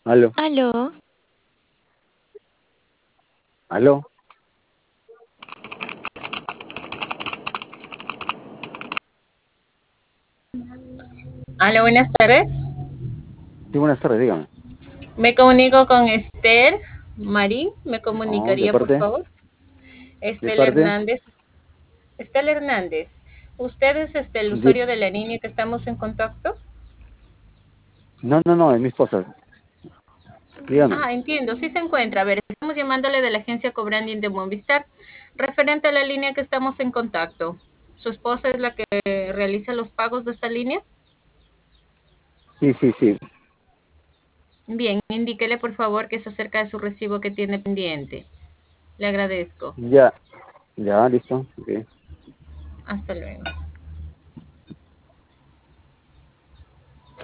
Aló, Aló, aló. Hola, buenas tardes. Sí, buenas tardes, dígame. Me comunico con Esther Marín. ¿Me No, ¿de comunicaría, por parte? favor? ¿De Estel parte? Hernández. Estel Hernández. ¿Usted es el De... usuario de la línea que estamos en contacto? No, no, no, es mi esposa. Dígame. Ah, entiendo. Sí se encuentra. A ver, estamos llamándole de la agencia Cobranding de Movistar, referente a la línea que estamos en contacto. ¿Su esposa es la que realiza los pagos de esta línea? Sí, sí, sí. Bien, indíquele por favor que es acerca de su recibo que tiene pendiente. Le agradezco. Ya, ya, listo. Ok. Hasta luego.